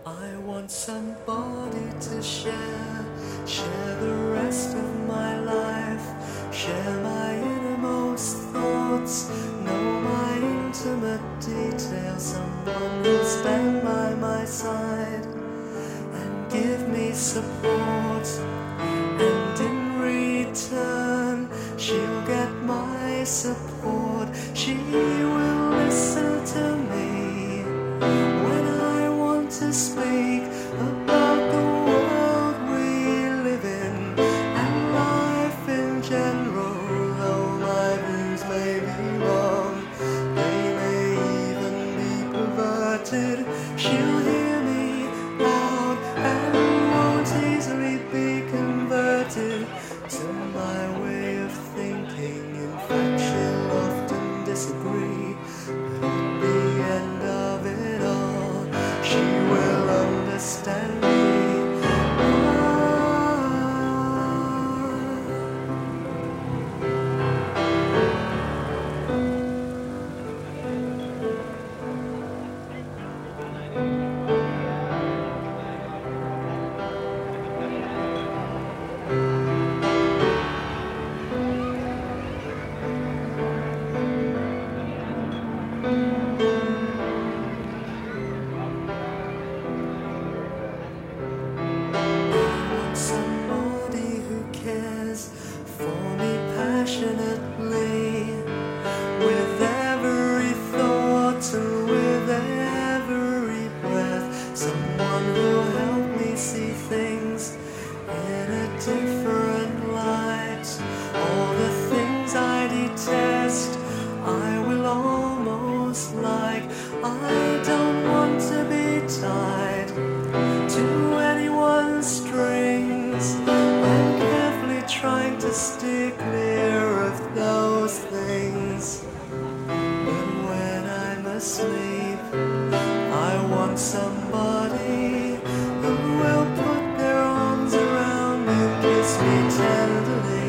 I want somebody to share the rest of my life, share my innermost thoughts, know my intimate details, someone who'll stand by my side and give me support, and in return she'll get my support. She will listen to me when I want to speak about the world we live in and life in general. Though my views may be wrong, they may even be perverted, she'll hear me loud and won't easily be converted to my way of thinking. In fact, she'll often disagree, but at the end of it all, she will understand me. Somebody who cares for me passionately, with every thought and with every breath. Someone who'll help me see things in a different light. All the things I detest, I will almost like. I don't want to be tied to anyone's strings. I'm carefully trying to steer clear of those things. But when I'm asleep, I want somebody who will put their arms around me, kiss me tenderly,